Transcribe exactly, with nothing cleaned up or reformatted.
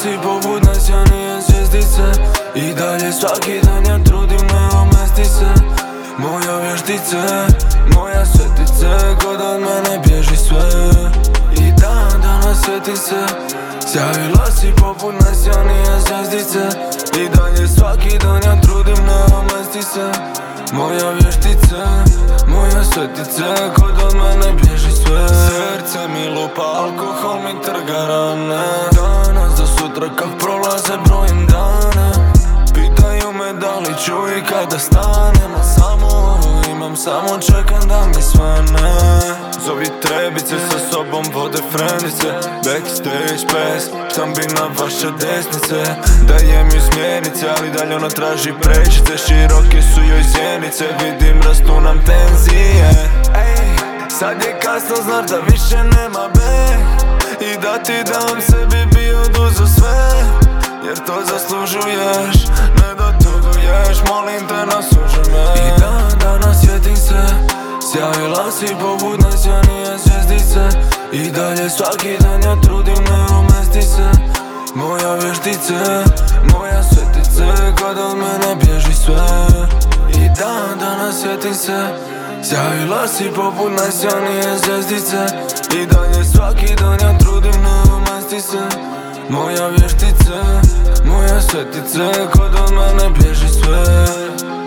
si poput najsjajnije zvjezdice. I dalje svaki dan ja trudim ne omesti se. Moja vještica, moja svetice, ko da od mene bježi sve. I dan danas sjetim se, sjavila si poput najsjajnije zvjezdice. I dalje svaki dan ja trudim ne omesti se. Moja vještica, moja svetice, ko da od mene bježi sve. Srce mi lupa, alkohol mi trga rane. Danas do sutra kak prolaze brojim dane. Pitaju me da li ću i kada stanem, a samo ovo imam, samo čekam da mi svane. Zovi trebice, sa sobom vode frendice. Backstage pass, sam bi na vaše desnice. Dajem ju smjernice, ali dalje ona traži prečice. Široke su joj zjenice, vidim rastu nam tenzije. Ej, sad je kasno, znaš da više nema be. I da ti dam, sebi bi oduzeo sve. Jer to zaslužuješ, ne dotuguješ, molim te nasuži me. I dan danas sjetim se, sjavila si poput najsjajnije zvjezdice. I dalje svaki dan ja trudim ne omesti se. Moja vještica, moja svetice, ko da od mene bježi sve. I dan danas sjetim se, sjavila si poput najsjajnije zvjezdice. I dalje svaki dan ja trudim ne omesti se. Moja vještica, moja svetice, ko da od mene bježi sve.